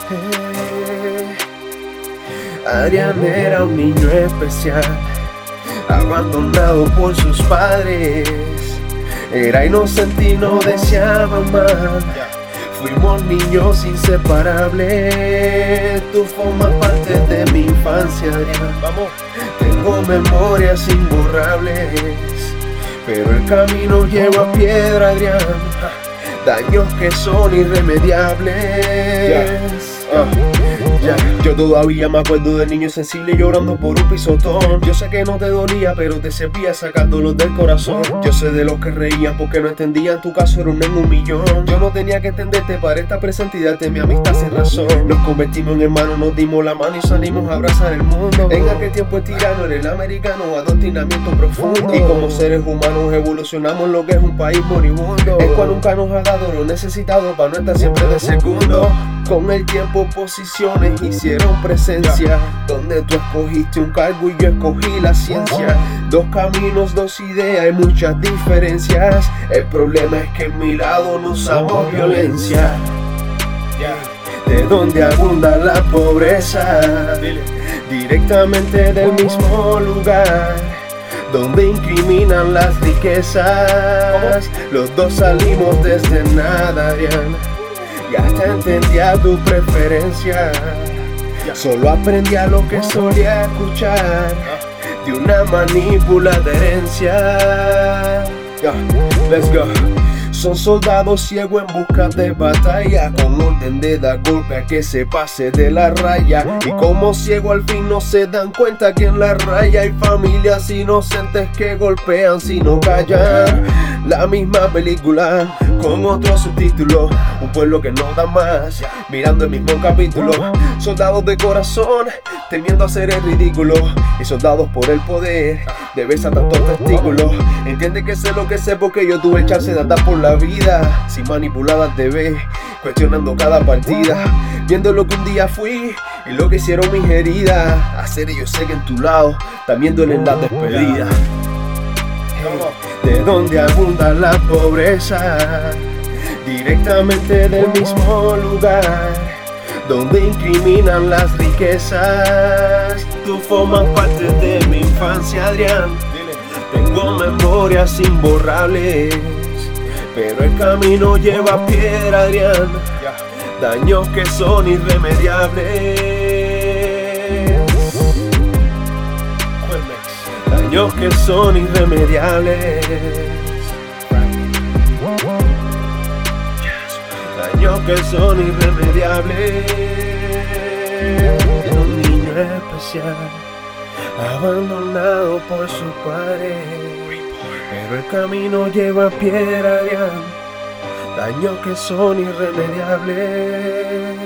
Adrián era un niño especial, abandonado por sus padres. Era inocente y no deseaba más. Fuimos niños inseparables. Tú formas parte de mi infancia, Adrián. Tengo memorias imborrables, pero el camino lleva piedra, Adrián. Daños que son irremediables. Yo todavía me acuerdo de niño sensible llorando por un pisotón. Yo sé que no te dolía, pero te servía sacándolos del corazón. Yo sé de los que reían porque no entendían, tu caso era un en un millón. Yo no tenía que entenderte para estar presente y darte mi amistad sin razón. Nos convertimos en hermanos, nos dimos la mano y salimos a abrazar el mundo. En aquel tiempo el tirano era el americano, adoctrinamiento profundo. Y como seres humanos evolucionamos lo que es un país moribundo. El cual nunca nos ha dado lo necesitado para no estar siempre de segundo. Con el tiempo posiciones hicieron presencia, donde tú escogiste un cargo y yo escogí la ciencia. Dos caminos, dos ideas, hay muchas diferencias. El problema es que en mi lado no usamos violencia. De donde abunda la pobreza, directamente del mismo lugar donde incriminan las riquezas. Los dos salimos desde nada, Adrián. Ya te entendía tu preferencia, solo aprendía lo que solía escuchar de una manipulada herencia. Let's go. Son soldados ciegos en busca de batalla, con orden de dar golpe a que se pase de la raya. Y como ciego al fin no se dan cuenta que en la raya hay familias inocentes que golpean si no callan. La misma película con otro subtítulo, un pueblo que no da más, mirando el mismo capítulo. Soldados de corazón temiendo hacer el ridículo, y soldados por el poder de besar tantos testículos. Entiende que sé lo que sé porque yo tuve el chance de andar por la vida sin manipuladas te ve, cuestionando cada partida, viendo lo que un día fui y lo que hicieron mis heridas. Hacer yo sé que en tu lado también duelen las despedidas. De donde abunda la pobreza, directamente del mismo lugar donde incriminan las riquezas. Tú formas parte de mi infancia, Adrián. Tengo memorias imborrables, pero el camino lleva piedra, Adrián. Daños que son irremediables. Daños que son irremediables. Daños que son irremediables. Era un niño especial, abandonado por su padre, pero el camino lleva piedra, Adrián. Daños que son irremediables.